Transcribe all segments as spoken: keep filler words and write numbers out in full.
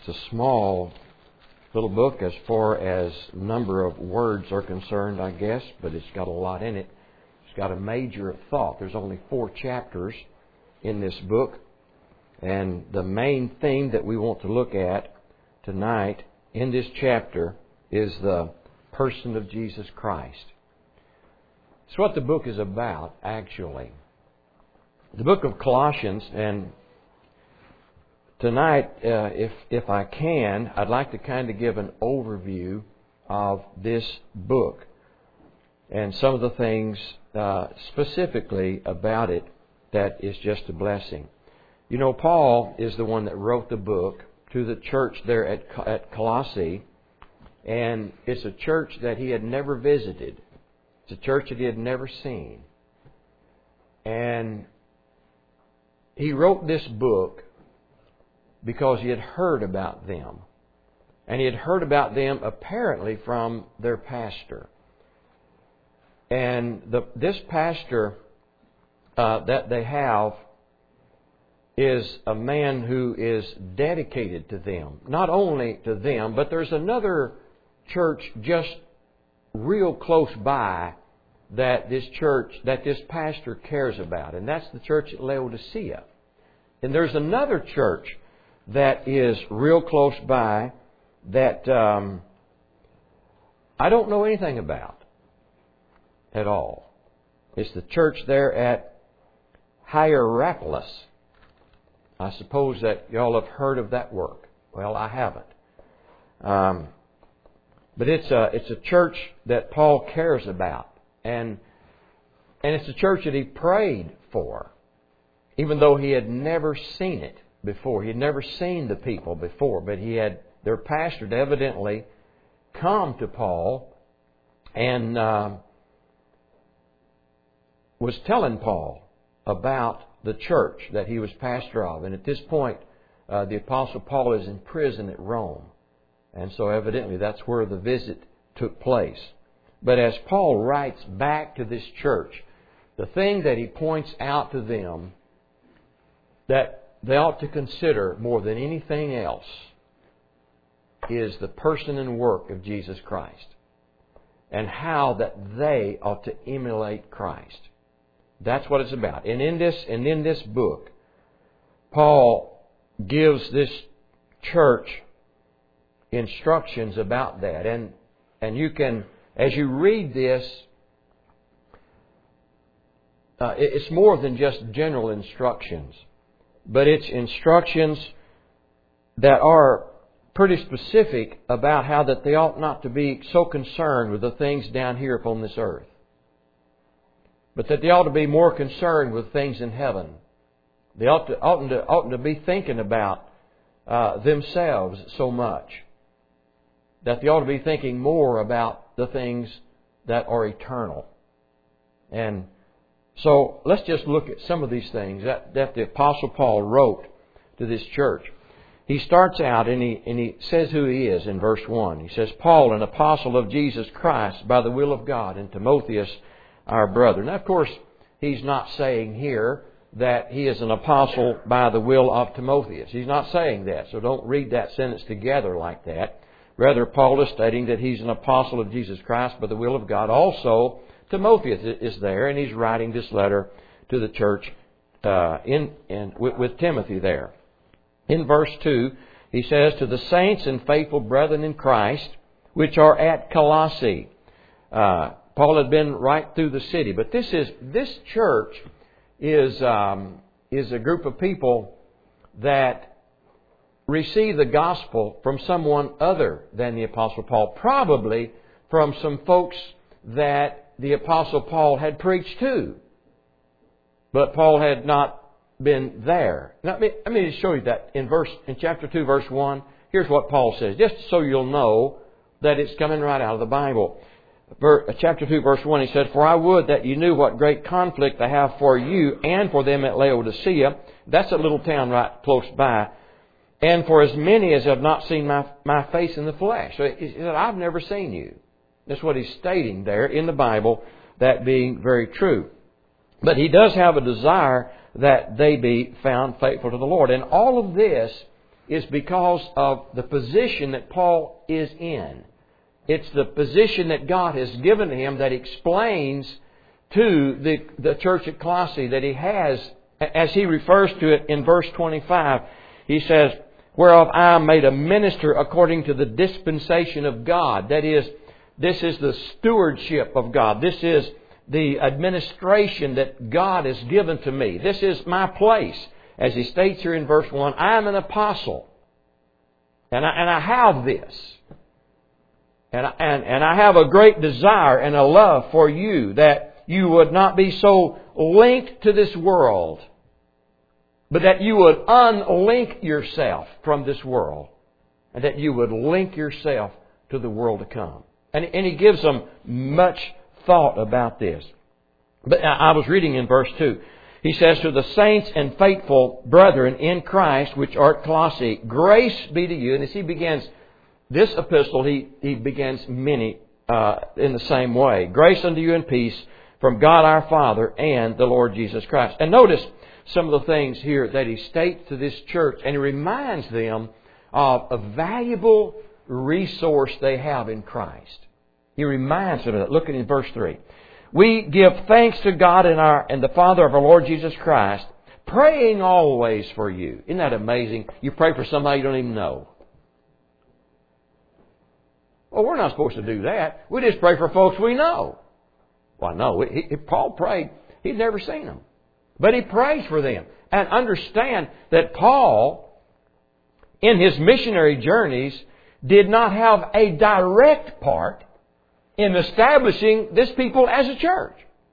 It's a small little book as far as number of words are concerned, I guess, but it's got a lot in it. It's got a major thought. There's only four chapters in this book, and the main theme that we want to look at tonight in this chapter is the person of Jesus Christ. It's what the book is about, actually. The book of Colossians, and tonight, uh, if if I can, I'd like to kind of give an overview of this book and some of the things uh, specifically about it that is just a blessing. You know, Paul is the one that wrote the book to the church there at at Colossae, and it's a church that he had never visited. It's a church that he had never seen. And he wrote this book because he had heard about them. And he had heard about them apparently from their pastor. And the, this pastor uh, that they have is a man who is dedicated to them. Not only to them, but there's another church just real close by that this church, that this pastor cares about. And that's the church at Laodicea. And there's another church that is real close by that um, I don't know anything about at all. It's the church there at Hierapolis. I suppose that y'all have heard of that work. Well, I haven't. Um, but it's a it's a church that Paul cares about, and and it's a church that he prayed for, even though he had never seen it before. He had never seen the people before, but he had, their pastor had evidently come to Paul and uh, was telling Paul about the church that he was pastor of. And at this point, uh, the Apostle Paul is in prison at Rome. And so evidently that's where the visit took place. But as Paul writes back to this church, the thing that he points out to them that they ought to consider more than anything else is the person and work of Jesus Christ, and how that they ought to emulate Christ. That's what it's about. And in this and in this book, Paul gives this church instructions about that. And and you can, as you read this, uh, it's more than just general instructions. But it's instructions that are pretty specific about how that they ought not to be so concerned with the things down here upon this earth, but that they ought to be more concerned with things in heaven. They ought to oughtn't to, oughtn't to be thinking about uh, themselves so much, that they ought to be thinking more about the things that are eternal. And so let's just look at some of these things that, that the Apostle Paul wrote to this church. He starts out and he, and he says who he is in verse one. He says, Paul, an apostle of Jesus Christ by the will of God, and Timotheus, our brother. Now, of course, he's not saying here that he is an apostle by the will of Timotheus. He's not saying that, so don't read that sentence together like that. Rather, Paul is stating that he's an apostle of Jesus Christ by the will of God. Also, Timotheus is there, and he's writing this letter to the church uh, in, in with, with Timothy there. In verse two, he says, to the saints and faithful brethren in Christ, which are at Colossae. Uh, Paul had been right through the city, but this is this church is um, is a group of people that receive the gospel from someone other than the Apostle Paul, probably from some folks that the Apostle Paul had preached to, but Paul had not been there. Now, let me, let me show you that in verse in chapter two, verse one. Here's what Paul says, just so you'll know that it's coming right out of the Bible. Chapter two, verse one, he said, for I would that you knew what great conflict I have for you and for them at Laodicea. That's a little town right close by. And for as many as have not seen my, my face in the flesh. So he said, I've never seen you. That's what he's stating there in the Bible, that being very true. But he does have a desire that they be found faithful to the Lord. And all of this is because of the position that Paul is in. It's the position that God has given him that explains to the, the church at Colossae that he has, as he refers to it in verse twenty-five. He says, whereof I am made a minister according to the dispensation of God. That is, this is the stewardship of God. This is the administration that God has given to me. This is my place. As he states here in verse one, I am an apostle. And I, and I have this. And I, and, and I have a great desire and a love for you, that you would not be so linked to this world, but that you would unlink yourself from this world, and that you would link yourself to the world to come. And, and he gives them much thought about this. But I was reading in verse two. He says, to the saints and faithful brethren in Christ, which are at Colossae, grace be to you. And as he begins this epistle, he, he begins many uh, in the same way. Grace unto you and peace from God our Father and the Lord Jesus Christ. And notice some of the things here that he states to this church, and he reminds them of a valuable resource they have in Christ. He reminds them of that. Look at in verse three. We give thanks to God and our and the Father of our Lord Jesus Christ, praying always for you. Isn't that amazing? You pray for somebody you don't even know. Well, we're not supposed to do that. We just pray for folks we know. Well, no, he, he, Paul prayed. He'd never seen them. But he prays for them. And understand that Paul, in his missionary journeys, did not have a direct part in establishing this people as a church.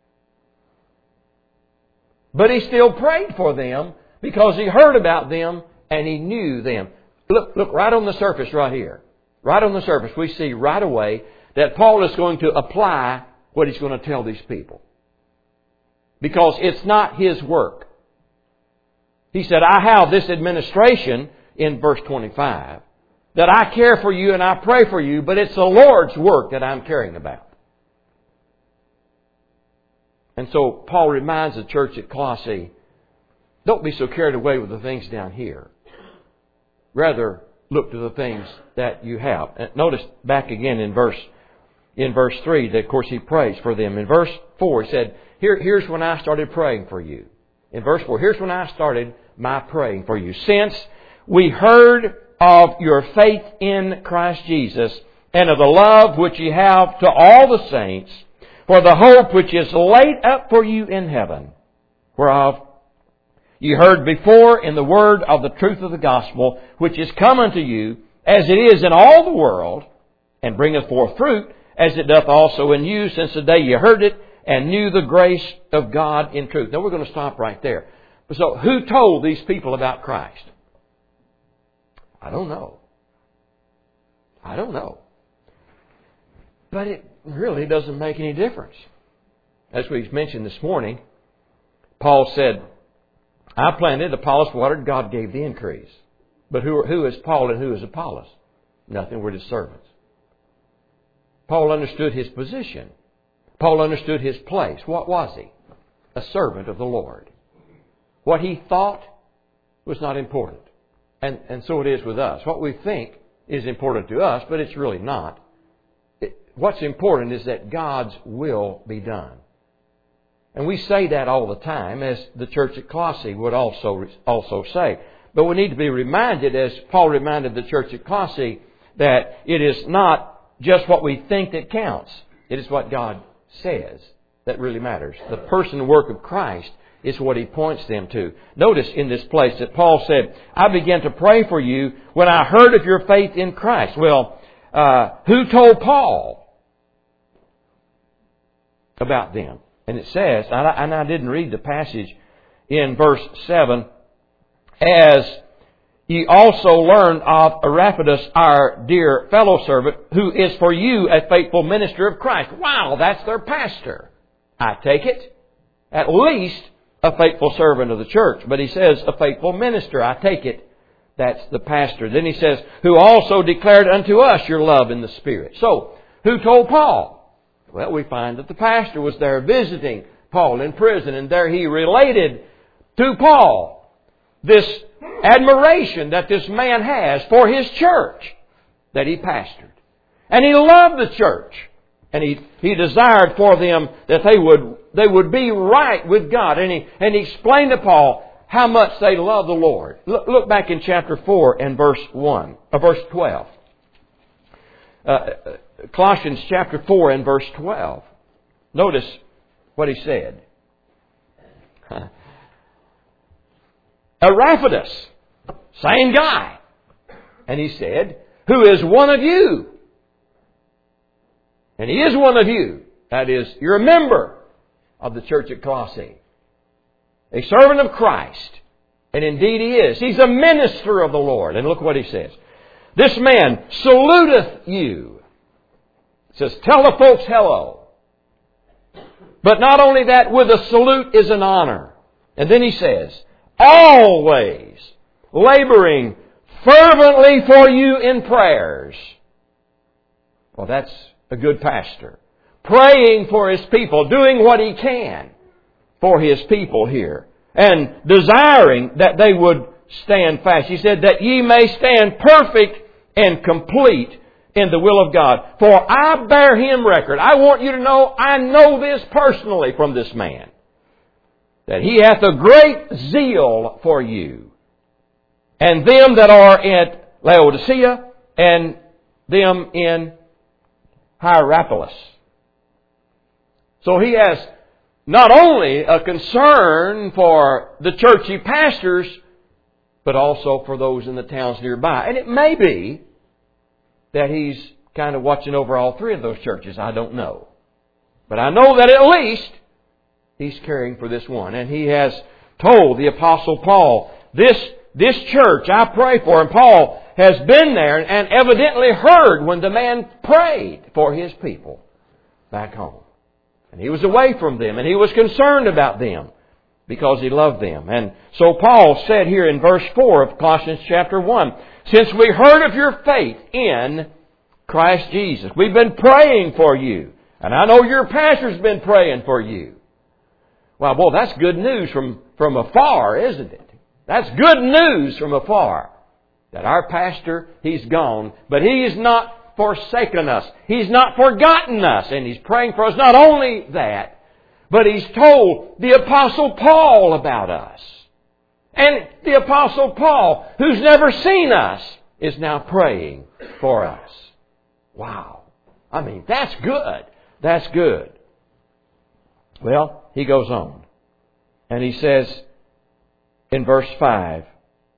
But he still prayed for them because he heard about them and he knew them. Look, look right on the surface right here. Right on the surface, we see right away that Paul is going to apply what he's going to tell these people. Because it's not his work. He said, I have this administration in verse twenty-five, that I care for you and I pray for you, but it's the Lord's work that I'm caring about. And so Paul reminds the church at Colossae, don't be so carried away with the things down here. Rather, look to the things that you have. And notice back again in verse in verse three that, of course, he prays for them. In verse four, he said, Here, here's when I started praying for you. In verse four, here's when I started my praying for you. Since we heard of your faith in Christ Jesus, and of the love which ye have to all the saints, for the hope which is laid up for you in heaven, whereof ye heard before in the word of the truth of the gospel, which is come unto you, as it is in all the world, and bringeth forth fruit, as it doth also in you, since the day ye heard it, and knew the grace of God in truth. Now we're going to stop right there. So who told these people about Christ? I don't know. I don't know. But it really doesn't make any difference. As we mentioned this morning, Paul said, I planted, Apollos watered, God gave the increase. But who, who is Paul and who is Apollos? Nothing, we're just servants. Paul understood his position. Paul understood his place. What was he? A servant of the Lord. What he thought was not important. And, and so it is with us. What we think is important to us, but it's really not. It, what's important is that God's will be done. And we say that all the time, as the church at Colossae would also, also say. But we need to be reminded, as Paul reminded the church at Colossae, that it is not just what we think that counts. It is what God says that really matters. The person and work of Christ is what he points them to. Notice in this place that Paul said, I began to pray for you when I heard of your faith in Christ. Well, uh, who told Paul about them? And it says, and I, and I didn't read the passage in verse seven, as ye also learned of Epaphras, our dear fellow servant, who is for you a faithful minister of Christ. Wow, that's their pastor. I take it. At least a faithful servant of the church. But he says a faithful minister. I take it. That's the pastor. Then he says, who also declared unto us your love in the Spirit. So, who told Paul? Well, we find that the pastor was there visiting Paul in prison, and there he related to Paul this admiration that this man has for his church that he pastored. And he loved the church. And he, he desired for them that they would, they would be right with God. And he, and he explained to Paul how much they love the Lord. Look, look back in chapter four and verse one, or verse twelve. Uh, Colossians chapter four and verse twelve. Notice what he said. Epaphras, same guy. And he said, who is one of you. And he is one of you. That is, you're a member of the church at Colossae. A servant of Christ. And indeed he is. He's a minister of the Lord. And look what he says. This man saluteth you. It says, tell the folks hello. But not only that, with a salute is an honor. And then he says, always laboring fervently for you in prayers. Well, that's a good pastor. Praying for his people, doing what he can for his people here. And desiring that they would stand fast. He said, that ye may stand perfect and complete in the will of God. For I bear him record. I want you to know, I know this personally from this man. That he hath a great zeal for you. And them that are at Laodicea, and them in Hierapolis. So he has not only a concern for the church he pastors, but also for those in the towns nearby. And it may be that he's kind of watching over all three of those churches. I don't know. But I know that at least he's caring for this one. And he has told the Apostle Paul, this, this church I pray for. And Paul has been there and evidently heard when the man prayed for his people back home. And he was away from them and he was concerned about them because he loved them. And so Paul said here in verse four of Colossians chapter one, since we heard of your faith in Christ Jesus, we've been praying for you. And I know your pastor's been praying for you. Well, boy, that's good news from, from afar, isn't it? That's good news from afar. That our pastor, he's gone, but he's not forsaken us. He's not forgotten us. And he's praying for us. Not only that, but he's told the Apostle Paul about us. And the Apostle Paul, who's never seen us, is now praying for us. Wow. I mean, that's good. That's good. Well, he goes on. And he says in verse five,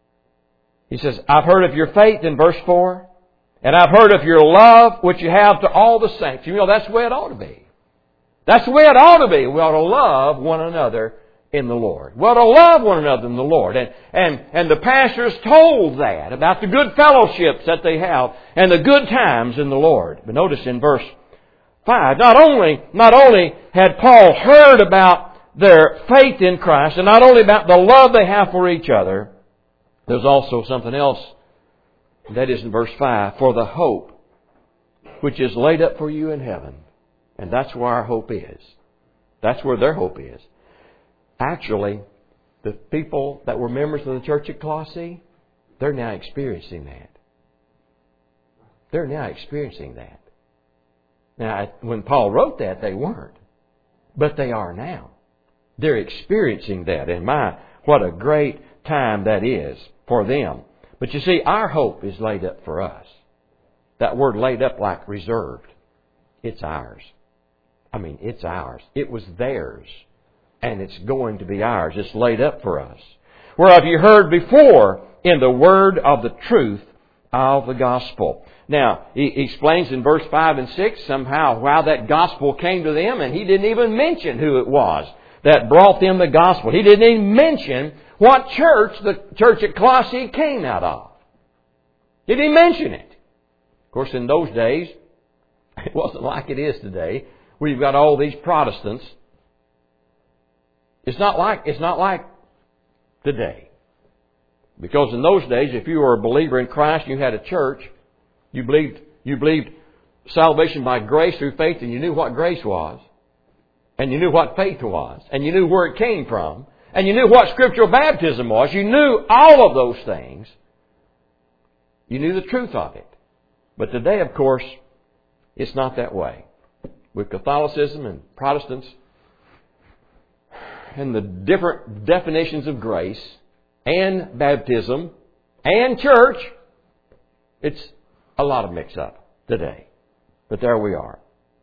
he says, I've heard of your faith in verse four, and I've heard of your love which you have to all the saints. You know, that's the way it ought to be. That's the way it ought to be. We ought to love one another in the Lord. We ought to love one another in the Lord. And, and, and the pastors told that about the good fellowships that they have and the good times in the Lord. But notice in verse five, not only, not only had Paul heard about their faith in Christ and not only about the love they have for each other, there's also something else. That is in verse five. For the hope which is laid up for you in heaven. And that's where our hope is. That's where their hope is. Actually, the people that were members of the church at Colossae, they're now experiencing that. They're now experiencing that. Now, when Paul wrote that, they weren't. But they are now. They're experiencing that. And my, what a great time that is for them. But you see, our hope is laid up for us. That word laid up like reserved. It's ours. I mean, it's ours. It was theirs. And it's going to be ours. It's laid up for us. Whereof you heard before in the word of the truth of the gospel. Now, he explains in verse five and six somehow how that gospel came to them. And he didn't even mention who it was that brought them the gospel. He didn't even mention what church the church at Colossae came out of. He didn't mention it. Of course, in those days, it wasn't like it is today. We've got all these Protestants. It's not like, it's not like today. Because in those days, if you were a believer in Christ and you had a church, you believed, you believed salvation by grace through faith, and you knew what grace was. And you knew what faith was. And you knew where it came from. and you knew what scriptural baptism was, you knew all of those things, you knew the truth of it. But today, of course, it's not that way. With Catholicism and Protestants and the different definitions of grace and baptism and church, it's a lot of mix-up today. But there we are.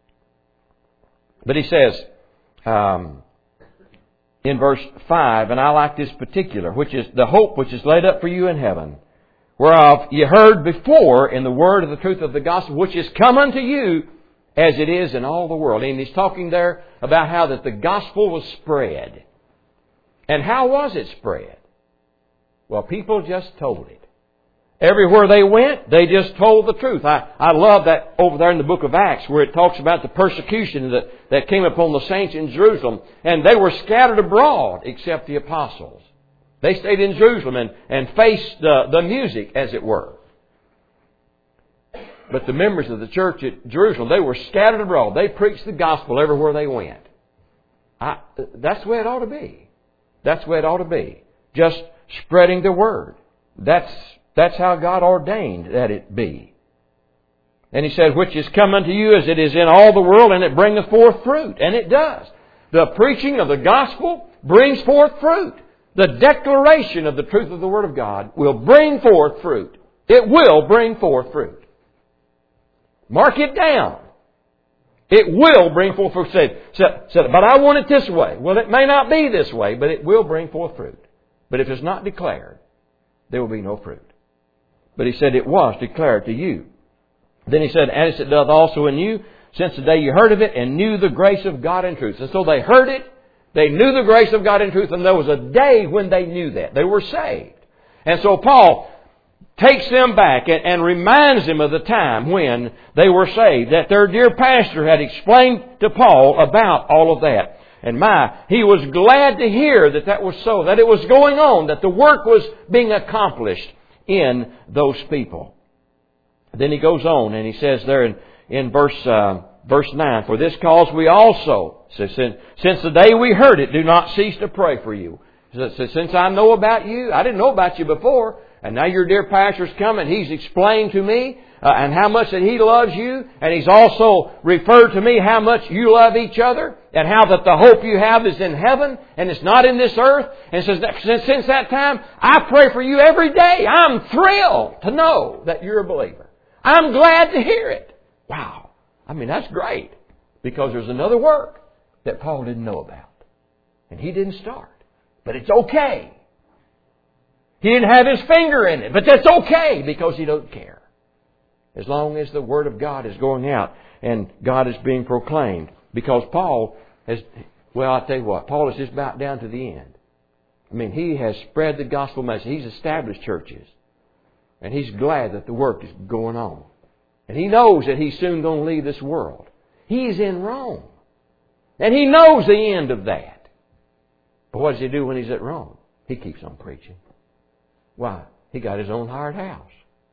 But he says um, in verse five, and I like this particular, which is the hope which is laid up for you in heaven, whereof ye heard before in the word of the truth of the gospel, which is come unto you as it is in all the world. And he's talking there about how that the gospel was spread. And how was it spread? Well, people just told it. Everywhere they went, they just told the truth. I, I love that over there in the book of Acts where it talks about the persecution that, that came upon the saints in Jerusalem. And they were scattered abroad except the apostles. They stayed in Jerusalem and, and faced the, the music, as it were. But the members of the church at Jerusalem, they were scattered abroad. They preached the gospel everywhere they went. I, that's the way it ought to be. That's the way it ought to be. Just spreading the word. That's that's how God ordained that it be. And he said, which is come unto you as it is in all the world, and it bringeth forth fruit. And it does. The preaching of the gospel brings forth fruit. The declaration of the truth of the Word of God will bring forth fruit. It will bring forth fruit. Mark it down. It will bring forth fruit. Said, said, said, but I want it this way. Well, it may not be this way, but it will bring forth fruit. But if it's not declared, there will be no fruit. But he said it was declared to you. Then he said, as it doth also in you, since the day you heard of it and knew the grace of God in truth. And so they heard it. They knew the grace of God in truth, and there was a day when they knew that. They were saved. And so Paul takes them back and, and reminds them of the time when they were saved, that their dear pastor had explained to Paul about all of that. And my, he was glad to hear that that was so, that it was going on, that the work was being accomplished in those people. Then he goes on and he says there in, in verse uh, verse nine, for this cause we also, says, since, since the day we heard it, do not cease to pray for you. Says, since I know about you, I didn't know about you before, and now your dear pastor's come and he's explained to me uh, and how much that he loves you, and he's also referred to me how much you love each other, and how that the hope you have is in heaven and it's not in this earth. And says that since, since that time, I pray for you every day. I'm thrilled to know that you're a believer. I'm glad to hear it. Wow. I mean, that's great. Because there's another work that Paul didn't know about. And he didn't start. But it's okay. He didn't have his finger in it. But that's okay because he don't care. As long as the Word of God is going out and God is being proclaimed. Because Paul has, well, I'll tell you what, Paul is just about down to the end. I mean, he has spread the gospel message. He's established churches. And he's glad that the work is going on. And he knows that he's soon going to leave this world. He's in Rome. And he knows the end of that. But what does he do when he's at Rome? He keeps on preaching. Why? He got his own hired house.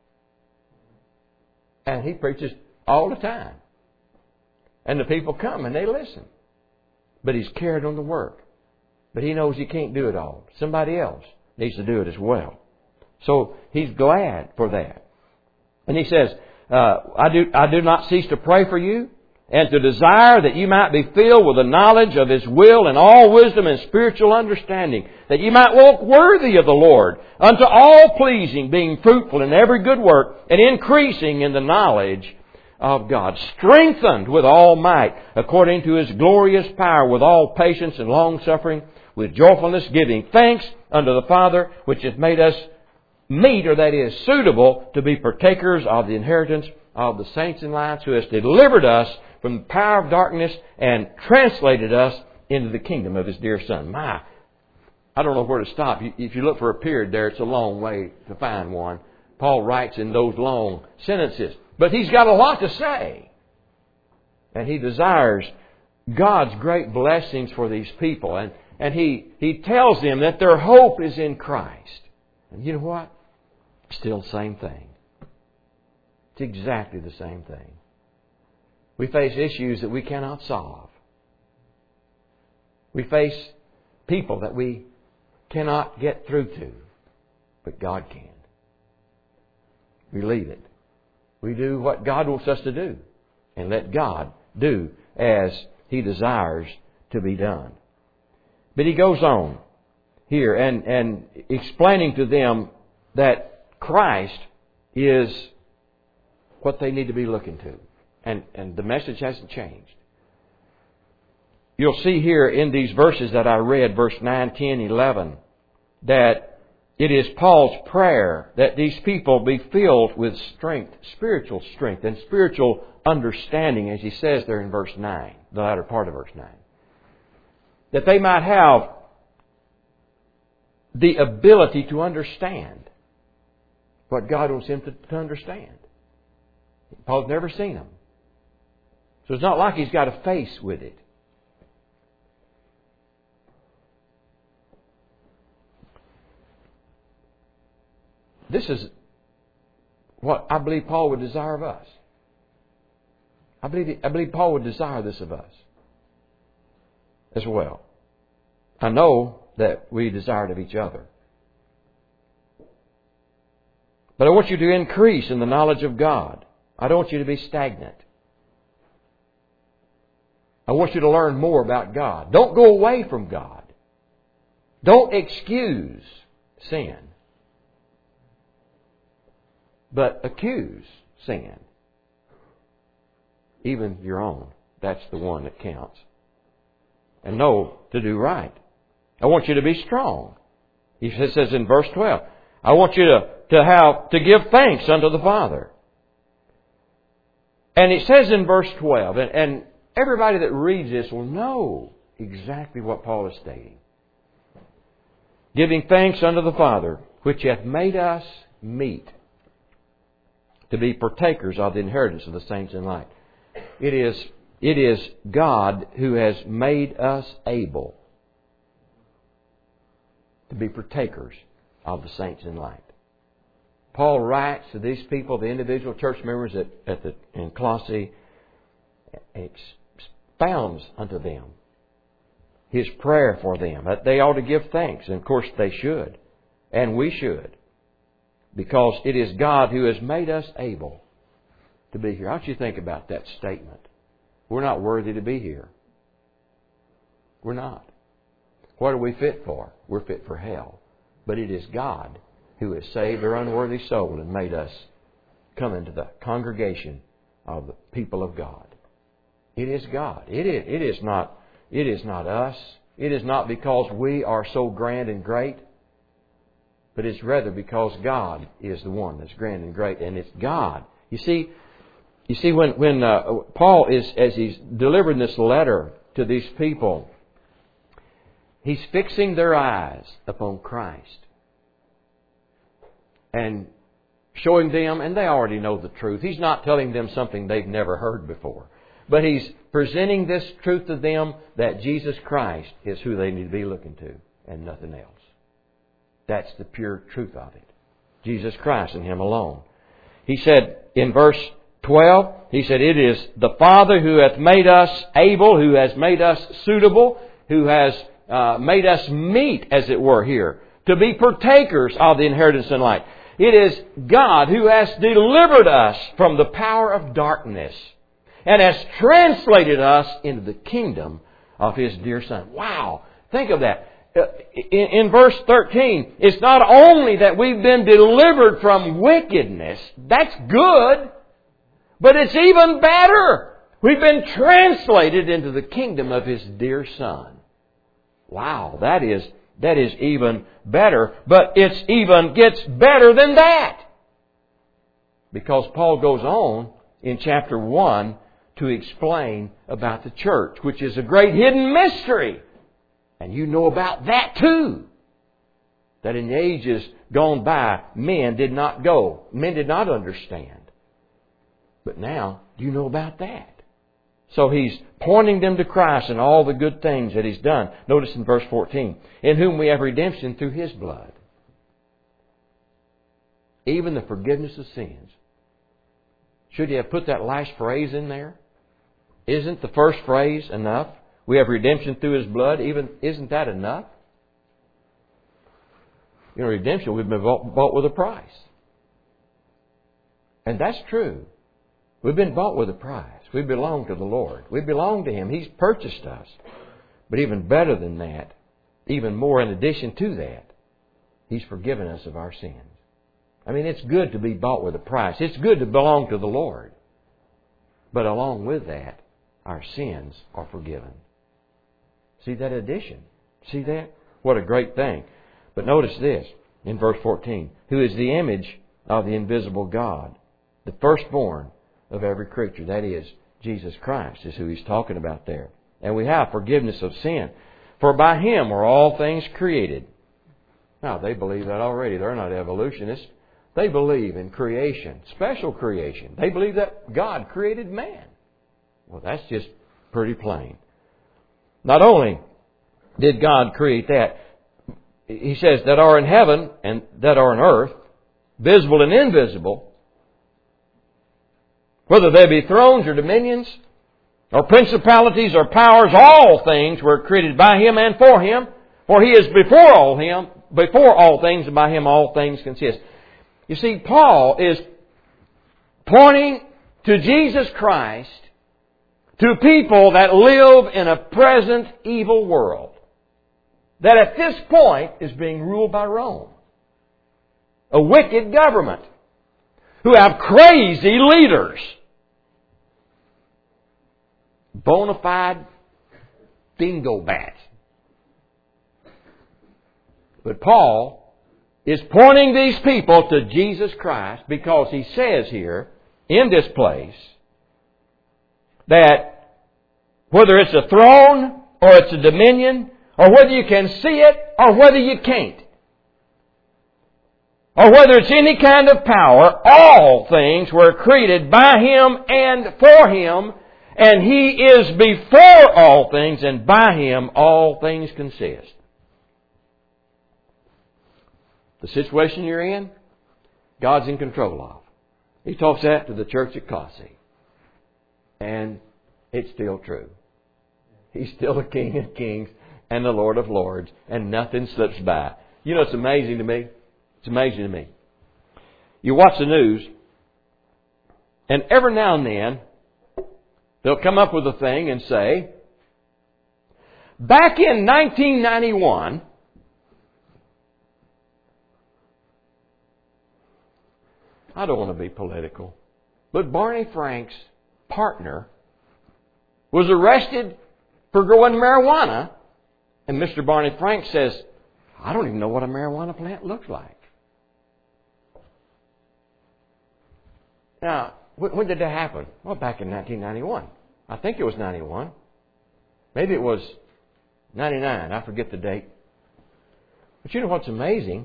And he preaches all the time. And the people come and they listen. But he's carried on the work. But he knows he can't do it all. Somebody else needs to do it as well. So he's glad for that. And he says, uh, I do I do not cease to pray for you, and to desire that you might be filled with the knowledge of His will and all wisdom and spiritual understanding, that you might walk worthy of the Lord, unto all pleasing, being fruitful in every good work, and increasing in the knowledge of God, strengthened with all might, according to His glorious power, with all patience and long-suffering, with joyfulness, giving thanks unto the Father, which hath made us meet, or that is, suitable to be partakers of the inheritance of the saints in light, who has delivered us from the power of darkness and translated us into the kingdom of His dear Son. My, I don't know where to stop. If you look for a period there, it's a long way to find one. Paul writes in those long sentences. But he's got a lot to say. And he desires God's great blessings for these people. And, and he, he tells them that their hope is in Christ. And you know what? Still the same thing. It's exactly the same thing. We face issues that we cannot solve. We face people that we cannot get through to, but God can. We leave it. We do what God wants us to do and let God do as He desires to be done. But he goes on here and, and explaining to them that Christ is what they need to be looking to. And, and the message hasn't changed. You'll see here in these verses that I read, verse nine, ten, eleven, that it is Paul's prayer that these people be filled with strength, spiritual strength, and spiritual understanding, as he says there in verse nine, the latter part of verse nine. That they might have the ability to understand what God wants them to, to understand. Paul's never seen them. So it's not like he's got a face with it. This is what I believe Paul would desire of us. I believe, I believe Paul would desire this of us as well. I know that we desire it of each other. But I want you to increase in the knowledge of God. I don't want you to be stagnant. I want you to learn more about God. Don't go away from God. Don't excuse sin, but accuse sin. Even your own. That's the one that counts. And know to do right. I want you to be strong. He says in verse twelve, I want you to, to have to give thanks unto the Father. And it says in verse twelve, and, and everybody that reads this will know exactly what Paul is stating. Giving thanks unto the Father, which hath made us meet to be partakers of the inheritance of the saints in light. It is, it is God who has made us able to be partakers of the saints in light. Paul writes to these people, the individual church members at, at the, in Colossae, expounds unto them his prayer for them, that they ought to give thanks. And of course they should. And we should. Because it is God who has made us able to be here. How don't you think about that statement? We're not worthy to be here. We're not. What are we fit for? We're fit for hell. But it is God who has saved our unworthy soul and made us come into the congregation of the people of God. It is God. It is, it is not, it is not us. It is not because we are so grand and great. But it's rather because God is the one that's grand and great. And it's God. You see, you see when, when uh, Paul is, as he's delivering this letter to these people, he's fixing their eyes upon Christ. And showing them, and they already know the truth. He's not telling them something they've never heard before. But he's presenting this truth to them that Jesus Christ is who they need to be looking to and nothing else. That's the pure truth of it. Jesus Christ and Him alone. He said in verse twelve, He said, it is the Father who hath made us able, who has made us suitable, who has uh, made us meet, as it were here, to be partakers of the inheritance in light. It is God who has delivered us from the power of darkness and has translated us into the kingdom of His dear Son. Wow! Think of that. In, in verse thirteen, it's not only that we've been delivered from wickedness, that's good, but it's even better. We've been translated into the kingdom of His dear Son. Wow, that is, that is even better, but it's even gets better than that. Because Paul goes on in chapter one to explain about the church, which is a great hidden mystery. And you know about that too. That in the ages gone by, men did not go. Men did not understand. But now, you know about that. So he's pointing them to Christ and all the good things that He's done. Notice in verse fourteen, in whom we have redemption through His blood. Even the forgiveness of sins. Should you have put that last phrase in there? Isn't the first phrase enough? We have redemption through His blood. Even isn't that enough? You know, redemption, we've been bought, bought with a price. And that's true. We've been bought with a price. We belong to the Lord. We belong to Him. He's purchased us. But even better than that, even more in addition to that, He's forgiven us of our sins. I mean, it's good to be bought with a price. It's good to belong to the Lord. But along with that, our sins are forgiven. See that addition? See that? What a great thing. But notice this in verse fourteen. Who is the image of the invisible God, the firstborn of every creature. That is, Jesus Christ is who He's talking about there. And we have forgiveness of sin. For by Him were all things created. Now, they believe that already. They're not evolutionists. They believe in creation, special creation. They believe that God created man. Well, that's just pretty plain. Not only did God create that, He says, that are in heaven and that are on earth, visible and invisible, whether they be thrones or dominions, or principalities or powers, all things were created by Him and for Him. For He is before all Him, before all things, and by Him all things consist. You see, Paul is pointing to Jesus Christ to people that live in a present evil world that at this point is being ruled by Rome. A wicked government who have crazy leaders. Bona fide dingo bats. But Paul is pointing these people to Jesus Christ because he says here in this place that whether it's a throne or it's a dominion or whether you can see it or whether you can't or whether it's any kind of power, all things were created by Him and for Him, and He is before all things, and by Him all things consist. The situation you're in, God's in control of. He talks that to the church at Colossae. And it's still true. He's still the King of Kings and the Lord of Lords, and nothing slips by. You know, it's amazing to me. It's amazing to me. You watch the news, and every now and then, they'll come up with a thing and say, back in nineteen ninety-one, I don't want to be political, but Barney Frank's partner was arrested for growing marijuana, and Mister Barney Frank says, I don't even know what a marijuana plant looks like. Now, when did that happen? Well, back in nineteen ninety-one. I think it was ninety-one. Maybe it was ninety-nine. I forget the date. But you know what's amazing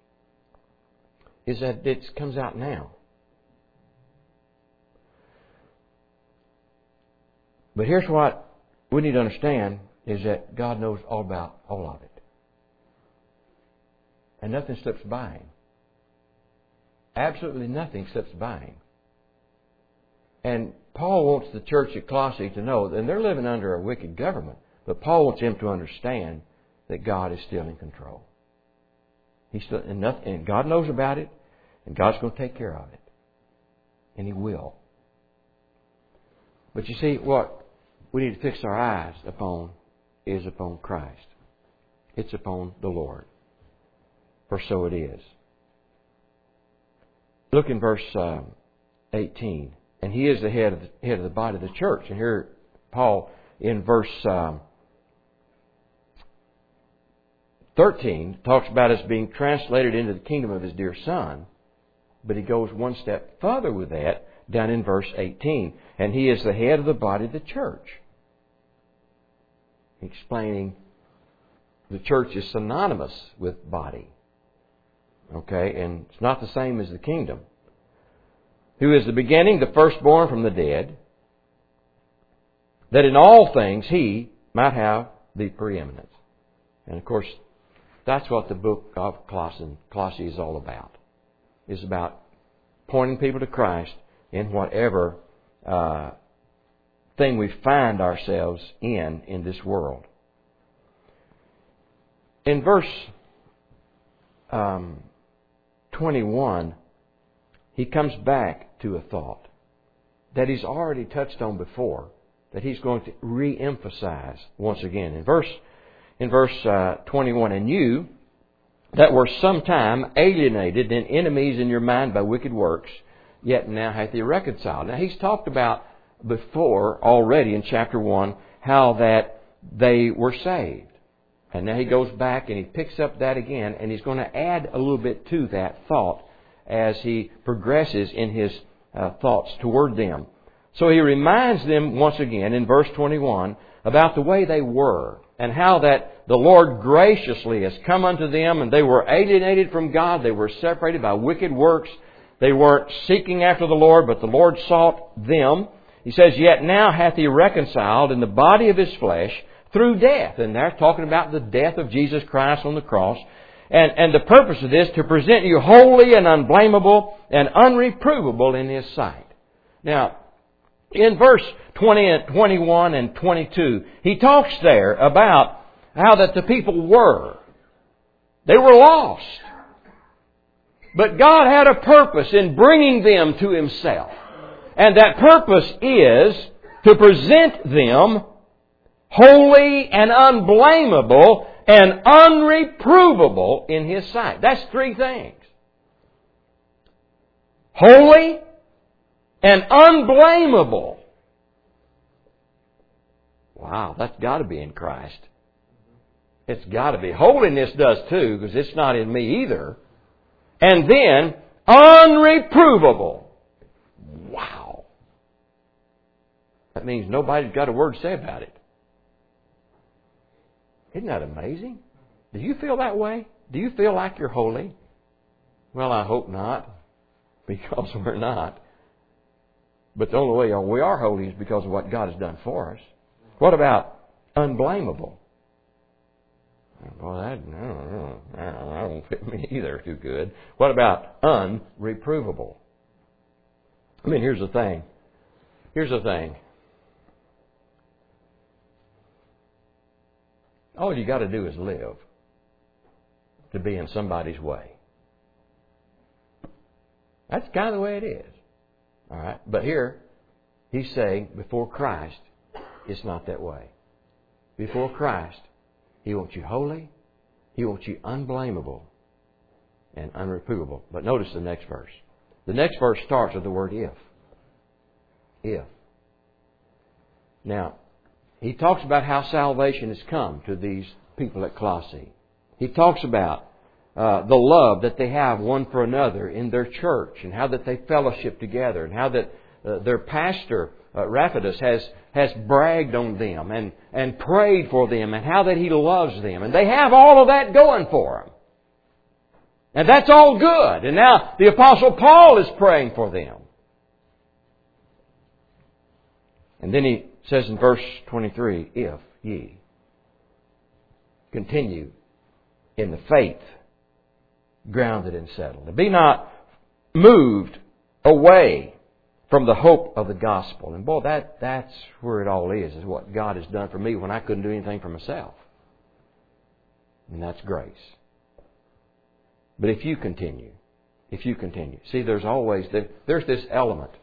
is that it comes out now. But here's what we need to understand is that God knows all about all of it. And nothing slips by Him. Absolutely nothing slips by Him. And Paul wants the church at Colossae to know, and they're living under a wicked government, but Paul wants them to understand that God is still in control. He's still, and, nothing, and God knows about it, and God's going to take care of it. And He will. But you see, what we need to fix our eyes upon is upon Christ. It's upon the Lord. For so it is. Look in verse uh, eighteen. And He is the head of the, head of the body of the church. And here, Paul, in verse um, thirteen, talks about us being translated into the kingdom of His dear Son. But he goes one step further with that, down in verse eighteen. And He is the head of the body of the church. Explaining the church is synonymous with body. Okay? And it's not the same as the kingdom. Who is the beginning, the firstborn from the dead, that in all things He might have the preeminence. And of course, that's what the book of Colossae is all about. It's about pointing people to Christ in whatever uh, thing we find ourselves in in this world. In verse um, twenty-one, he comes back to a thought that he's already touched on before, that he's going to re-emphasize once again. In verse, in verse uh, twenty-one, and you that were sometime alienated and enemies in your mind by wicked works, yet now hath he reconciled. Now he's talked about before already in chapter one how that they were saved. And now he goes back and he picks up that again, and he's going to add a little bit to that thought as he progresses in his uh, thoughts toward them. So he reminds them once again in verse twenty-one about the way they were and how that the Lord graciously has come unto them, and they were alienated from God. They were separated by wicked works. They weren't seeking after the Lord, but the Lord sought them. He says, yet now hath he reconciled in the body of his flesh through death. And they're talking about the death of Jesus Christ on the cross. And, and the purpose of this, to present you holy and unblameable and unreprovable in his sight. Now, in verse twenty and twenty-one and twenty-two, he talks there about how that the people were. They were lost. But God had a purpose in bringing them to himself. And that purpose is to present them holy and unblameable and unreprovable in his sight. That's three things. Holy and unblameable. Wow, that's got to be in Christ. It's got to be. Holiness does too, because it's not in me either. And then, unreprovable. Wow. That means nobody's got a word to say about it. Isn't that amazing? Do you feel that way? Do you feel like you're holy? Well, I hope not, because we're not. But the only way we are holy is because of what God has done for us. What about unblameable? Well, that, I don't know. That don't fit me either too good. What about unreprovable? I mean, here's the thing. Here's the thing. All you got to do is live to be in somebody's way. That's kind of the way it is. All right. But here, he's saying, before Christ, it's not that way. Before Christ, he wants you holy. He wants you unblameable and unreprovable. But notice the next verse. The next verse starts with the word if. If. Now, he talks about how salvation has come to these people at Colossae. He talks about uh, the love that they have one for another in their church, and how that they fellowship together, and how that uh, their pastor, uh, Raphatus, has has bragged on them and, and prayed for them, and how that he loves them. And they have all of that going for them. And that's all good. And now the Apostle Paul is praying for them. And then he says in verse twenty-three, if ye continue in the faith, grounded and settled, and be not moved away from the hope of the gospel. And boy, that, that's where it all is, is what God has done for me when I couldn't do anything for myself. And that's grace. But if you continue, if you continue, see, there's always, there's this element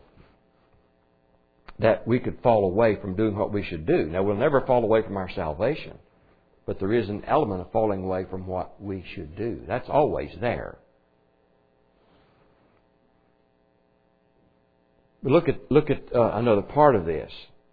that we could fall away from doing what we should do. Now, we'll never fall away from our salvation, but there is an element of falling away from what we should do. That's always there. But look at look at uh, another part of this.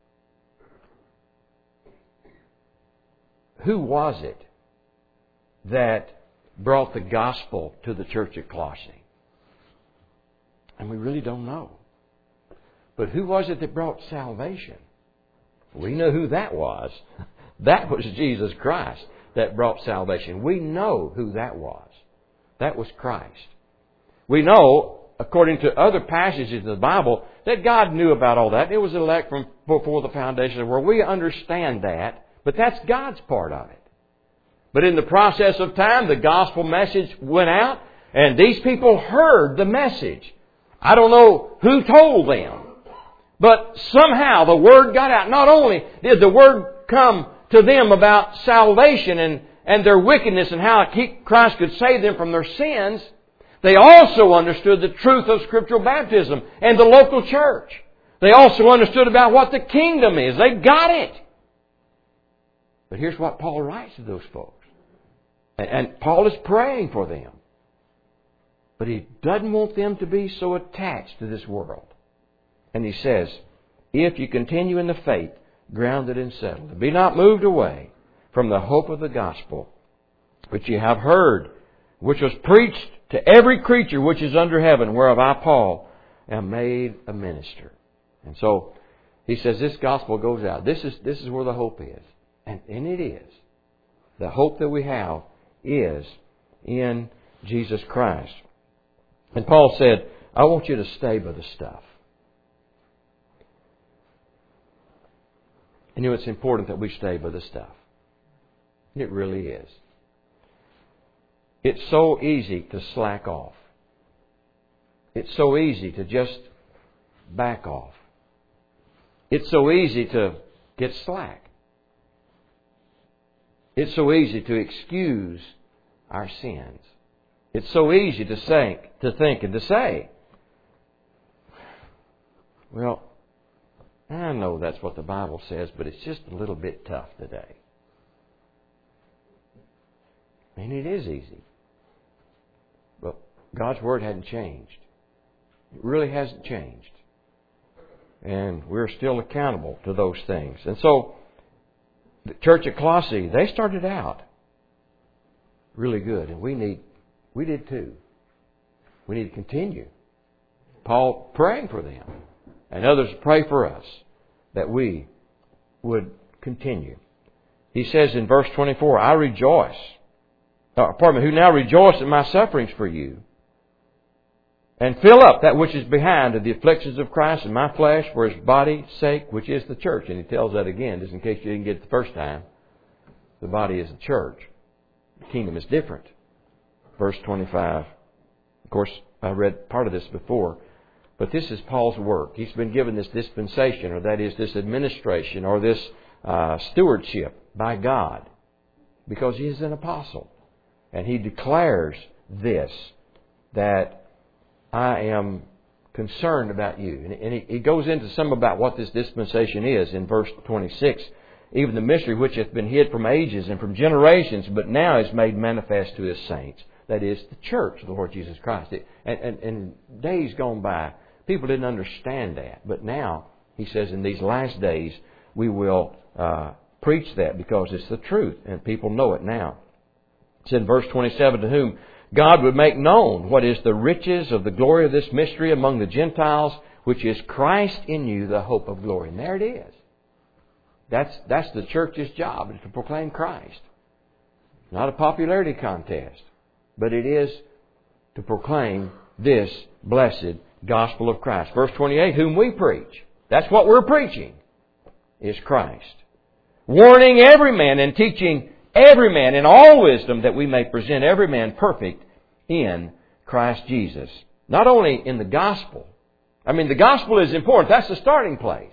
Who was it that brought the gospel to the church at Colossae? And we really don't know. But who was it that brought salvation? We know who that was. That was Jesus Christ that brought salvation. We know who that was. That was Christ. We know, according to other passages in the Bible, that God knew about all that. It was elect from before the foundation of the world. We understand that, but that's God's part of it. But in the process of time, the gospel message went out, and these people heard the message. I don't know who told them, but somehow the word got out. Not only did the word come to them about salvation and, and their wickedness and how Christ could save them from their sins, they also understood the truth of scriptural baptism and the local church. They also understood about what the kingdom is. They got it. But here's what Paul writes to those folks. And Paul is praying for them. But he doesn't want them to be so attached to this world. And he says, if you continue in the faith, grounded and settled, be not moved away from the hope of the gospel, which you have heard, which was preached to every creature which is under heaven, whereof I, Paul, am made a minister. And so he says this gospel goes out. This is this is where the hope is. And, and it is. The hope that we have is in Jesus Christ. And Paul said, I want you to stay by the stuff. And you know, it's important that we stay by the stuff. It really is. It's so easy to slack off. It's so easy to just back off. It's so easy to get slack. It's so easy to excuse our sins. It's so easy to think, to think and to say, well, I know that's what the Bible says, but it's just a little bit tough today. And it is easy. But God's Word hadn't changed. It really hasn't changed. And we're still accountable to those things. And so, the church at Colossae, they started out really good. And we need, we did too. We need to continue. Paul praying for them. And others pray for us that we would continue. He says in verse twenty-four, I rejoice. Uh, pardon me, who now rejoice in my sufferings for you, and fill up that which is behind of the afflictions of Christ in my flesh for His body's sake, which is the church. And he tells that again, just in case you didn't get it the first time. The body is the church. The kingdom is different. Verse twenty-five. Of course, I read part of this before. But this is Paul's work. He's been given this dispensation, or that is this administration, or this uh, stewardship by God, because he is an apostle. And he declares this, that I am concerned about you. And, and he, he goes into some about what this dispensation is in verse twenty-six. Even the mystery which hath been hid from ages and from generations, but now is made manifest to His saints. That is, the church of the Lord Jesus Christ. It, and, and, and days gone by, people didn't understand that. But now, he says, in these last days, we will uh, preach that because it's the truth. And people know it now. It's in verse twenty-seven, to whom God would make known what is the riches of the glory of this mystery among the Gentiles, which is Christ in you, the hope of glory. And there it is. That's, that's the church's job, is to proclaim Christ. Not a popularity contest, but it is to proclaim this blessed gospel of Christ. Verse twenty-eight, whom we preach. That's what we're preaching, is Christ. Warning every man and teaching every man in all wisdom, that we may present every man perfect in Christ Jesus. Not only in the gospel. I mean, the gospel is important. That's the starting place.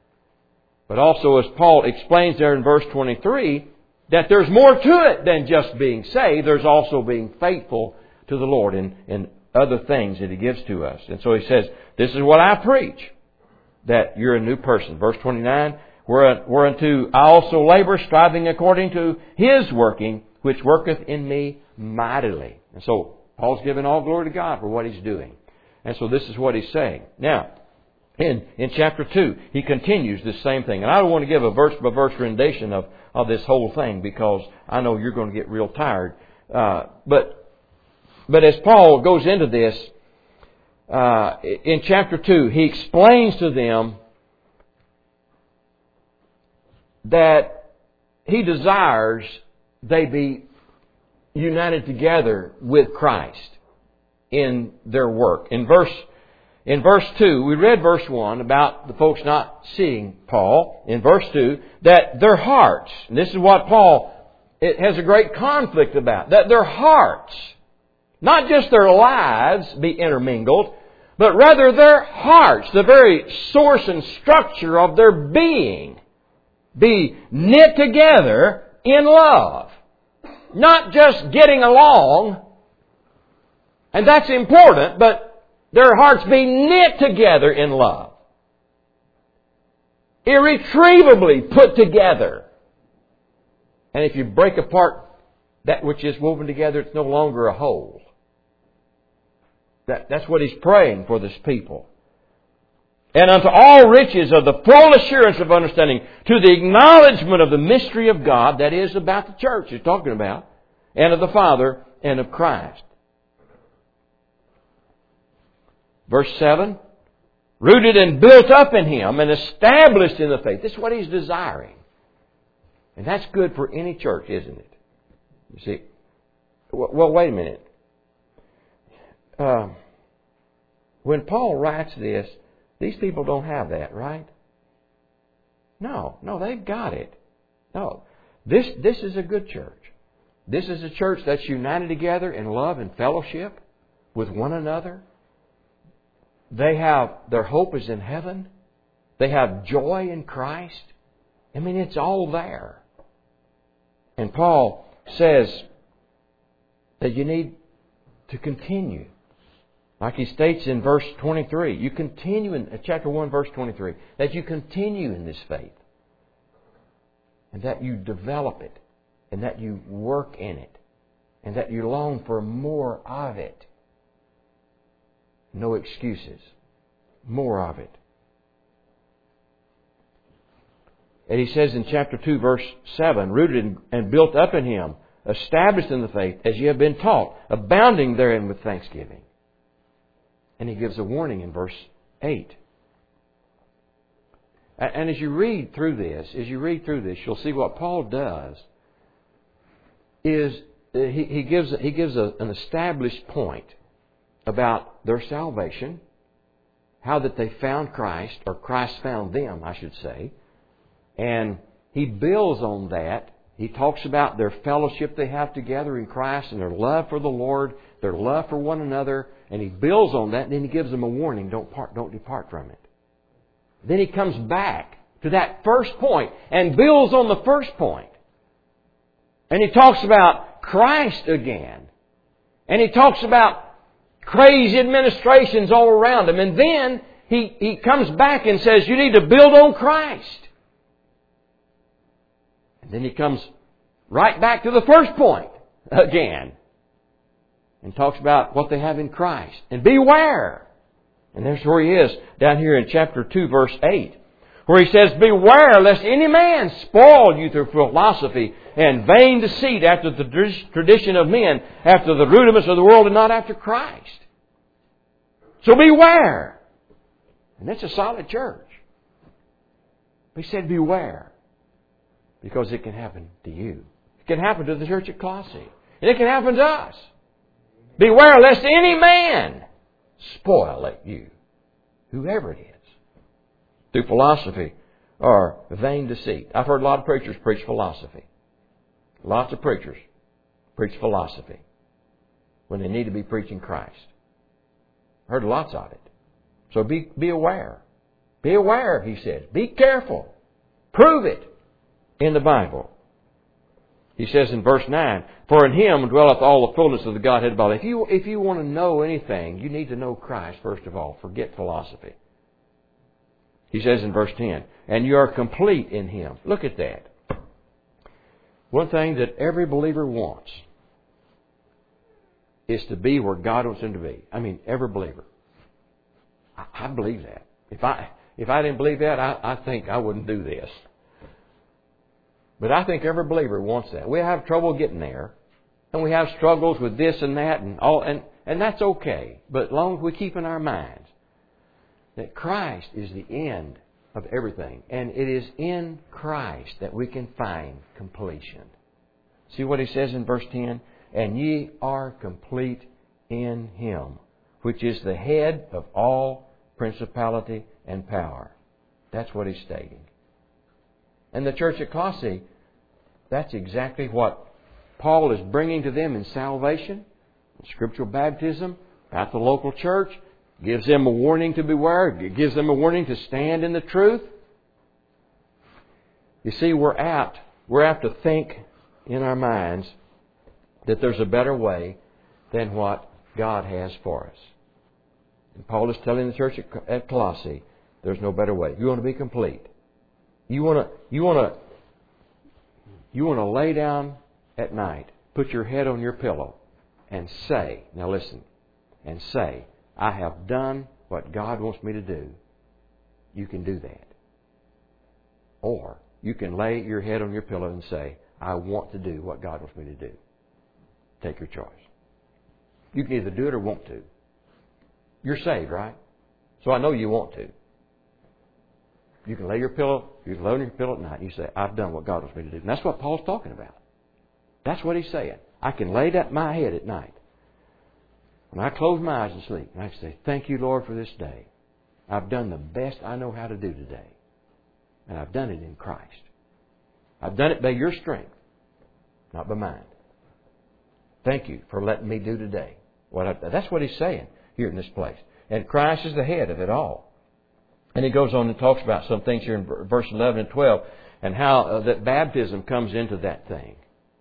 But also, as Paul explains there in verse twenty-three, that there's more to it than just being saved. There's also being faithful to the Lord in, in other things that He gives to us. And so he says, this is what I preach, that you're a new person. Verse twenty-nine, whereunto I also labor, striving according to His working, which worketh in me mightily. And so Paul's giving all glory to God for what he's doing. And so this is what he's saying. Now, in, in chapter two, he continues this same thing. And I don't want to give a verse-by-verse rendition of, of this whole thing, because I know you're going to get real tired. Uh, but, but as Paul goes into this, uh, in chapter two, he explains to them that he desires they be united together with Christ in their work. In verse in verse two, we read verse one about the folks not seeing Paul. In verse two, that their hearts, and this is what Paul it has a great conflict about, that their hearts, not just their lives, be intermingled, but rather their hearts, the very source and structure of their being, be knit together in love. not just getting along, and that's important, but their hearts being knit together in love. Irretrievably put together. And if you break apart that which is woven together, it's no longer a whole. That, that's what he's praying for this people. And unto all riches of the full assurance of understanding, to the acknowledgement of the mystery of God, that is about the church he's talking about, and of the Father and of Christ. Verse seven, rooted and built up in Him and established in the faith. This is what he's desiring. And that's good for any church, isn't it? You see, well, wait a minute. Uh, when Paul writes this, these people don't have that, right? No, no, they've got it. No, this this is a good church. This is a church that's united together in love and fellowship with one another. They have, their hope is in heaven. They have joy in Christ. I mean, it's all there. And Paul says that you need to continue. Like he states in verse twenty-three, you continue in chapter one, verse twenty-three, that you continue in this faith. And that you develop it. And that you work in it. And that you long for more of it. No excuses. More of it. And he says in chapter two, verse seven, rooted and built up in Him, established in the faith, as you have been taught, abounding therein with thanksgiving. And he gives a warning in verse eight. And as you read through this, as you read through this, you'll see what Paul does is he, he gives he gives a, an established point about their salvation, how that they found Christ, or Christ found them, I should say. And he builds on that. He talks about their fellowship they have together in Christ and their love for the Lord, their love for one another. And he builds on that, and then he gives them a warning, don't part, don't depart from it. Then he comes back to that first point and builds on the first point. And he talks about Christ again. And he talks about crazy administrations all around him. And then he, he comes back and says, you need to build on Christ. And then he comes right back to the first point again. And talks about what they have in Christ. And beware. And there's where he is, down here in chapter two, verse eight. Where he says, beware lest any man spoil you through philosophy and vain deceit after the tradition of men, after the rudiments of the world, and not after Christ. So beware. And that's a solid church. He said beware. Because it can happen to you. It can happen to the church at Colossae. And it can happen to us. Beware lest any man spoil at you, whoever it is, through philosophy or vain deceit. I've heard a lot of preachers preach philosophy. Lots of preachers preach philosophy when they need to be preaching Christ. Heard lots of it. So be, be aware. Be aware, he says. Be careful. Prove it in the Bible. He says in verse nine, for in Him dwelleth all the fullness of the Godhead bodily. If you, if you want to know anything, you need to know Christ first of all. Forget philosophy. He says in verse ten, and you are complete in Him. Look at that. One thing that every believer wants is to be where God wants them to be. I mean, every believer. I, I believe that. If I if I didn't believe that, I, I think I wouldn't do this. But I think every believer wants that. We have trouble getting there. And we have struggles with this and that and all, and, and that's okay. But as long as we keep in our minds that Christ is the end of everything. And it is in Christ that we can find completion. See what he says in verse ten? And ye are complete in Him, which is the head of all principality and power. That's what he's stating. And the church at Colossae, that's exactly what Paul is bringing to them in salvation, in scriptural baptism, at the local church. Gives them a warning to beware. Gives them a warning to stand in the truth. You see, we're apt, we're apt to think in our minds that there's a better way than what God has for us. And Paul is telling the church at Colossae, there's no better way. You want to be complete. You want to, you want to, you want to lay down at night, put your head on your pillow, and say, now listen, and say, I have done what God wants me to do. You can do that. Or you can lay your head on your pillow and say, I want to do what God wants me to do. Take your choice. You can either do it or want to. You're saved, right? So I know you want to. You can lay your pillow, you can lay on your pillow at night and you say, I've done what God wants me to do. And that's what Paul's talking about. That's what he's saying. I can lay that my head at night. When I close my eyes and sleep, and I can say, thank you, Lord, for this day. I've done the best I know how to do today. And I've done it in Christ. I've done it by your strength, not by mine. Thank you for letting me do today what I've done. That's what he's saying here in this place. And Christ is the head of it all. And he goes on and talks about some things here in verse eleven and twelve and how uh, that baptism comes into that thing.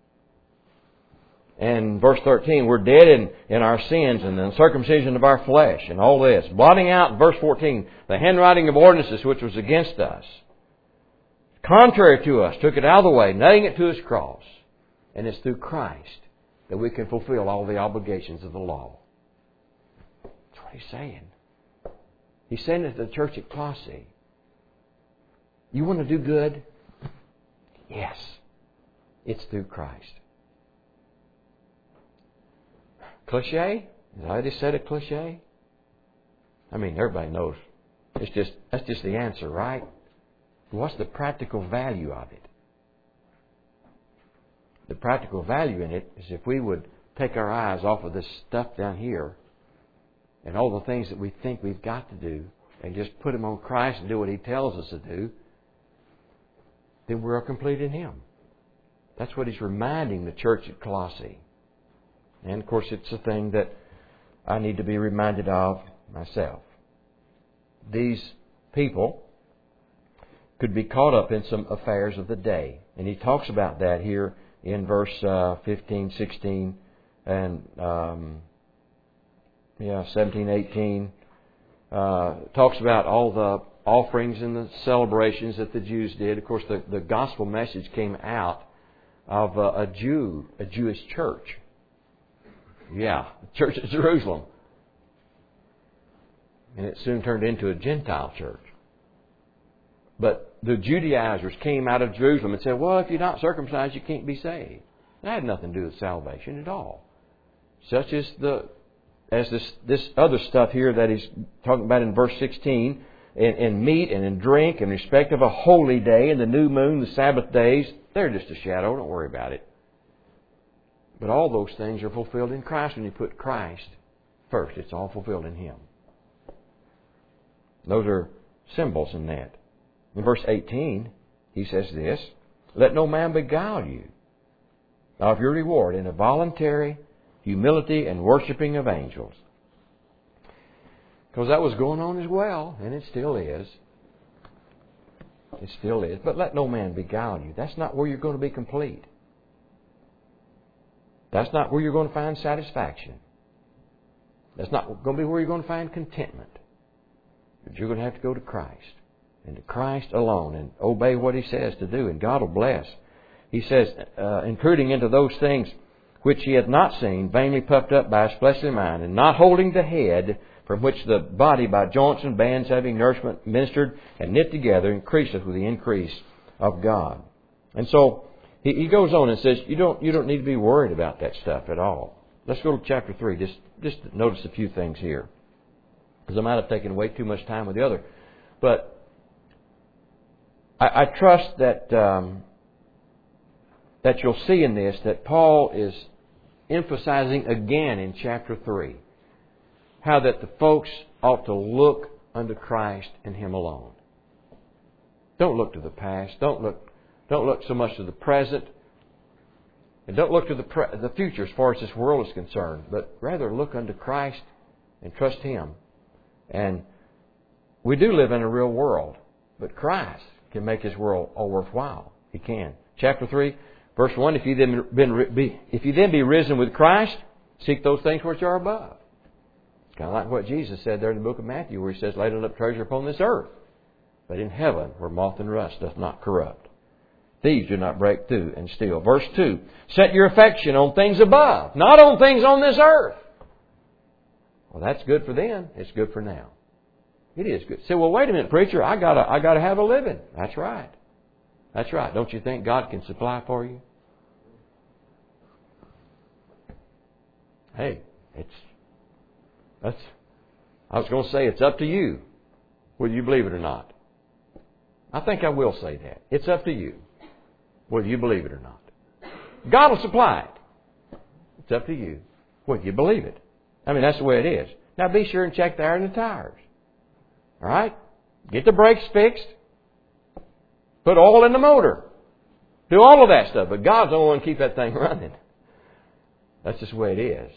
And verse thirteen, we're dead in, in our sins and the uncircumcision of our flesh and all this. Blotting out, verse fourteen, the handwriting of ordinances which was against us. Contrary to us, took it out of the way, nailing it to His cross. And it's through Christ that we can fulfill all the obligations of the law. That's what he's saying. He's saying it to the church at Colossae. You want to do good? Yes. It's through Christ. Cliche? Did I just said a cliche? I mean, everybody knows. It's just that's just the answer, right? What's the practical value of it? The practical value in it is if we would take our eyes off of this stuff down here and all the things that we think we've got to do and just put them on Christ and do what He tells us to do, then we're complete in Him. That's what He's reminding the church at Colossae. And of course it's a thing that I need to be reminded of myself. These people could be caught up in some affairs of the day. And he talks about that here in verse uh, fifteen, sixteen, and um, yeah, seventeen, eighteen. Uh, talks about all the offerings and the celebrations that the Jews did. Of course, the, the gospel message came out of a, a Jew, a Jewish church. Yeah, the church at Jerusalem. And it soon turned into a Gentile church. But the Judaizers came out of Jerusalem and said, well, if you're not circumcised, you can't be saved. That had nothing to do with salvation at all. Such as the as this this other stuff here that he's talking about in verse sixteen, in, in meat and in drink, in respect of a holy day, and the new moon, the Sabbath days, they're just a shadow. Don't worry about it. But all those things are fulfilled in Christ when you put Christ first. It's all fulfilled in Him. Those are symbols in that. In verse eighteen, he says this, let no man beguile you of your reward in a voluntary humility and worshiping of angels. Because that was going on as well, and it still is. It still is. But let no man beguile you. That's not where you're going to be complete. That's not where you're going to find satisfaction. That's not going to be where you're going to find contentment. But you're going to have to go to Christ. And to Christ alone, and obey what He says to do, and God will bless. He says, uh, intruding into those things which he hath not seen, vainly puffed up by his fleshly mind, and not holding the head, from which the body by joints and bands having nourishment ministered and knit together, increaseth with the increase of God. And so he, he goes on and says, you don't you don't need to be worried about that stuff at all. Let's go to chapter three. Just just notice a few things here, because I might have taken way too much time with the other, but I, I trust that um, that you'll see in this that Paul is emphasizing again in chapter three how that the folks ought to look unto Christ and Him alone. Don't look to the past. Don't look. Don't look so much to the present, and don't look to the pre- the future as far as this world is concerned. But rather look unto Christ and trust Him. And we do live in a real world, but Christ can make His world all worthwhile. He can. Chapter three, Verse one, if you then been be, if you then be risen with Christ, seek those things which are above. It's kind of like what Jesus said there in the book of Matthew, where He says, lay up treasure upon this earth, but in heaven, where moth and rust doth not corrupt. Thieves do not break through and steal. Verse two, set your affection on things above, not on things on this earth. Well, that's good for then. It's good for now. It is good. Say, well, wait a minute, preacher. I gotta, I gotta have a living. That's right. That's right. Don't you think God can supply for you? Hey, it's that's. I was going to say it's up to you, whether you believe it or not. I think I will say that. It's up to you, whether you believe it or not. God will supply it. It's up to you, whether you believe it. I mean, that's the way it is. Now, be sure and check the air in the tires. All right? Get the brakes fixed. Put oil in the motor. Do all of that stuff. But God's the only one to keep that thing running. That's just the way it is.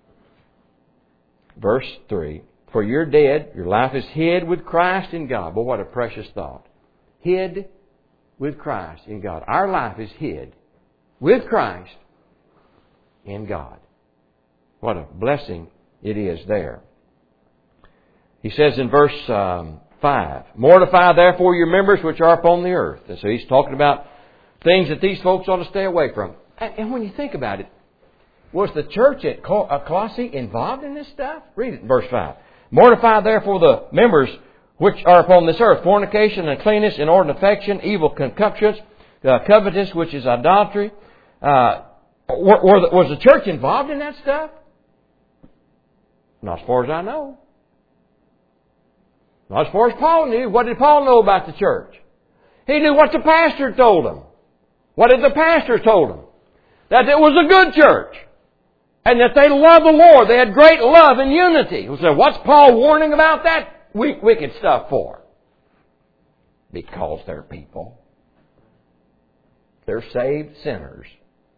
Verse three. For you're dead. Your life is hid with Christ in God. But what a precious thought. Hid with Christ in God. Our life is hid with Christ in God. What a blessing it is there. He says in verse um, five, mortify therefore your members which are upon the earth. And so he's talking about things that these folks ought to stay away from. And, and when you think about it, was the church at Colossae involved in this stuff? Read it in verse five. Mortify therefore the members which are upon this earth, fornication, uncleanness, inordinate affection, evil concupiscence, uh, covetous, which is idolatry. Uh, were, were the, was the church involved in that stuff? Not as far as I know. Not as far as Paul knew. What did Paul know about the church? He knew what the pastor told him. What did the pastor told him? That it was a good church. And that they loved the Lord. They had great love and unity. So what's Paul warning about that weak, wicked stuff for? Because they're people. They're saved sinners.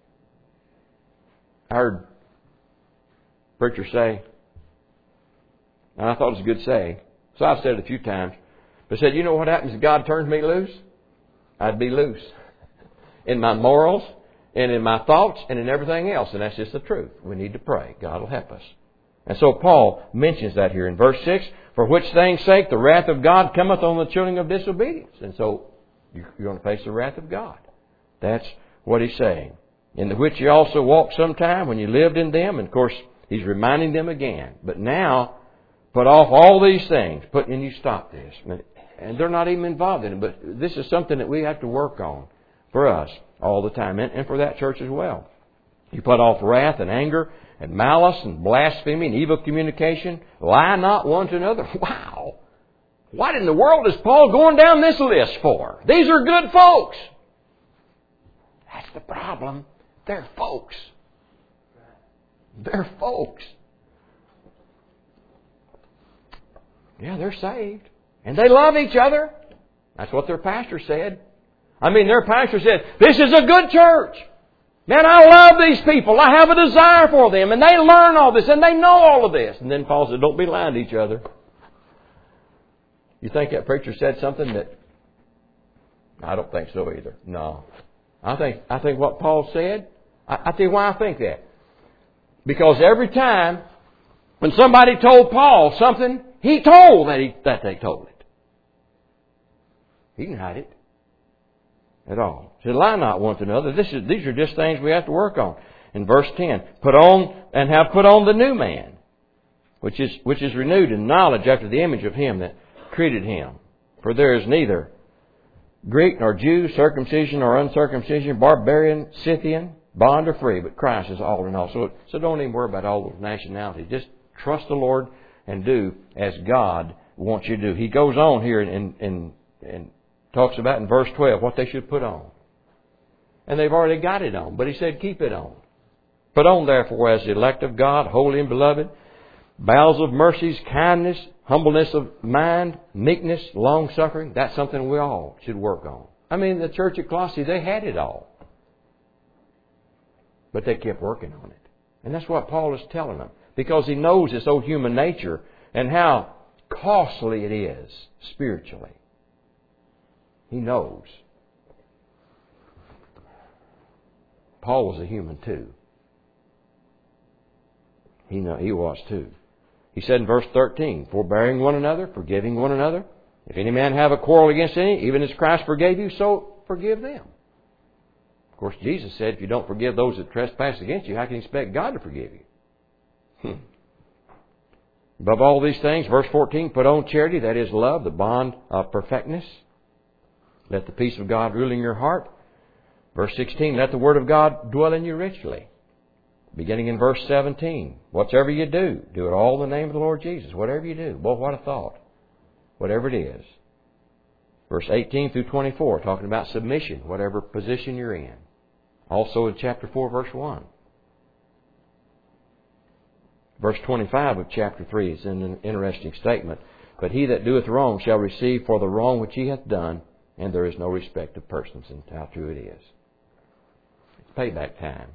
I heard preacher say, and I thought it was a good saying, so I've said it a few times, but said, you know what happens if God turns me loose? I'd be loose. In my morals, and in my thoughts, and in everything else. And that's just the truth. We need to pray. God will help us. And so Paul mentions that here in verse six, for which things sake the wrath of God cometh on the children of disobedience. And so you're going to face the wrath of God. That's what he's saying. In the which you also walked sometime when you lived in them. And of course, he's reminding them again. But now, put off all these things. Put, and you stop this. And they're not even involved in it. But this is something that we have to work on for us all the time. And, and for that church as well. You put off wrath and anger and malice and blasphemy and evil communication. Lie not one to another. Wow. What in the world is Paul going down this list for? These are good folks. That's the problem. They're folks. They're folks. Yeah, they're saved. And they love each other. That's what their pastor said. I mean, their pastor said, this is a good church. Man, I love these people. I have a desire for them. And they learn all this. And they know all of this. And then Paul said, don't be lying to each other. You think that preacher said something that... I don't think so either. No. I think I think what Paul said, I, I tell you why I think that. Because every time when somebody told Paul something, he told that, he, that they told it. He didn't hide it at all. He said, lie not one to another. This is, these are just things we have to work on. In verse ten, put on and have put on the new man, which is which is renewed in knowledge after the image of him that created him. For there is neither Greek nor Jew, circumcision or uncircumcision, barbarian, Scythian, bond or free, but Christ is all in all. So, so don't even worry about all those nationalities. Just trust the Lord and do as God wants you to do. He goes on here and, and, and talks about in verse twelve what they should put on. And they've already got it on, but he said keep it on. Put on therefore as the elect of God, holy and beloved, bowels of mercies, kindness, humbleness of mind, meekness, long-suffering. That's something we all should work on. I mean, the church at Colossae, they had it all. But they kept working on it. And that's what Paul is telling them. Because he knows this old human nature and how costly it is spiritually. He knows. Paul was a human too. He know he was too. He said in verse thirteen, forbearing one another, forgiving one another. If any man have a quarrel against any, even as Christ forgave you, so forgive them. Of course, Jesus said, if you don't forgive those that trespass against you, how can you expect God to forgive you? Hmm. Above all these things, verse fourteen, put on charity, that is love, the bond of perfectness. Let the peace of God rule in your heart. Verse sixteen, let the word of God dwell in you richly. Beginning in verse seventeen, whatsoever you do, do it all in the name of the Lord Jesus. Whatever you do. Boy, what a thought. Whatever it is. Verse eighteen through twenty-four, talking about submission, whatever position you're in. Also in chapter four, verse one. Verse twenty-five of chapter three is an interesting statement. But he that doeth wrong shall receive for the wrong which he hath done, and there is no respect of persons. And how true it is. It's payback time.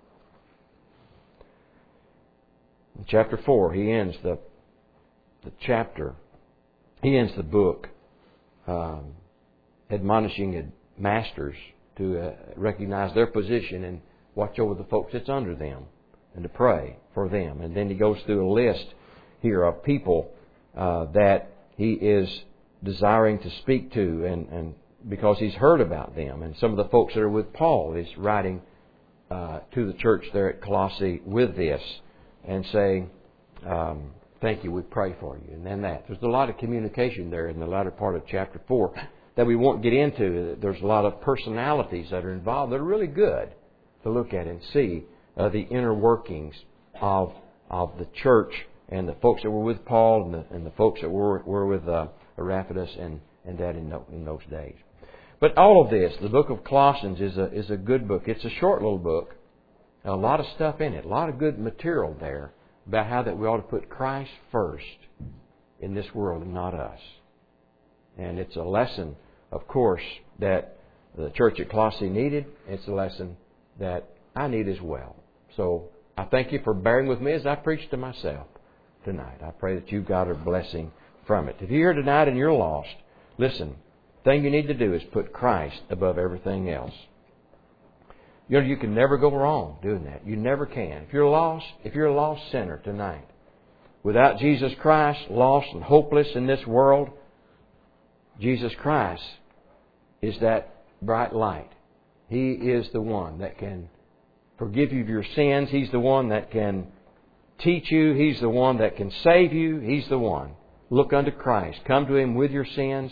In chapter four, he ends the, the chapter, he ends the book um, admonishing masters to uh, recognize their position and watch over the folks that's under them and to pray for them. And then he goes through a list here of people uh, that he is desiring to speak to, and, and because he's heard about them. And some of the folks that are with Paul is writing uh, to the church there at Colossae with this and saying, um, thank you, we pray for you. And then that. There's a lot of communication there in the latter part of chapter four that we won't get into. There's a lot of personalities that are involved that are really good to look at and see uh, the inner workings of of the church and the folks that were with Paul and the, and the folks that were were with uh, Epaphras and, and that in, in those days. But all of this, the book of Colossians is a is a good book. It's a short little book. A lot of stuff in it. A lot of good material there about how that we ought to put Christ first in this world and not us. And it's a lesson, of course, that the church at Colossae needed. It's a lesson that I need as well. So I thank you for bearing with me as I preach to myself tonight. I pray that you've got a blessing from it. If you're here tonight and you're lost, listen, the thing you need to do is put Christ above everything else. You know, you can never go wrong doing that. You never can. If you're lost, if you're a lost sinner tonight, without Jesus Christ, lost and hopeless in this world, Jesus Christ is that bright light. He is the one that can forgive you of your sins. He's the one that can teach you. He's the one that can save you. He's the one. Look unto Christ. Come to Him with your sins.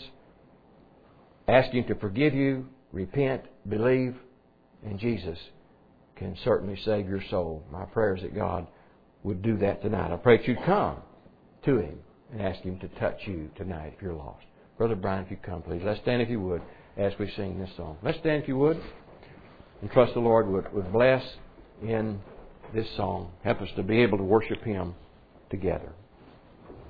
Ask Him to forgive you. Repent. Believe. And Jesus can certainly save your soul. My prayer is that God would do that tonight. I pray that you'd come to Him and ask Him to touch you tonight if you're lost. Brother Brian, if you come, please. Let's stand if you would as we sing this song. Let's stand if you would and trust the Lord would, would bless in this song. Help us to be able to worship Him together.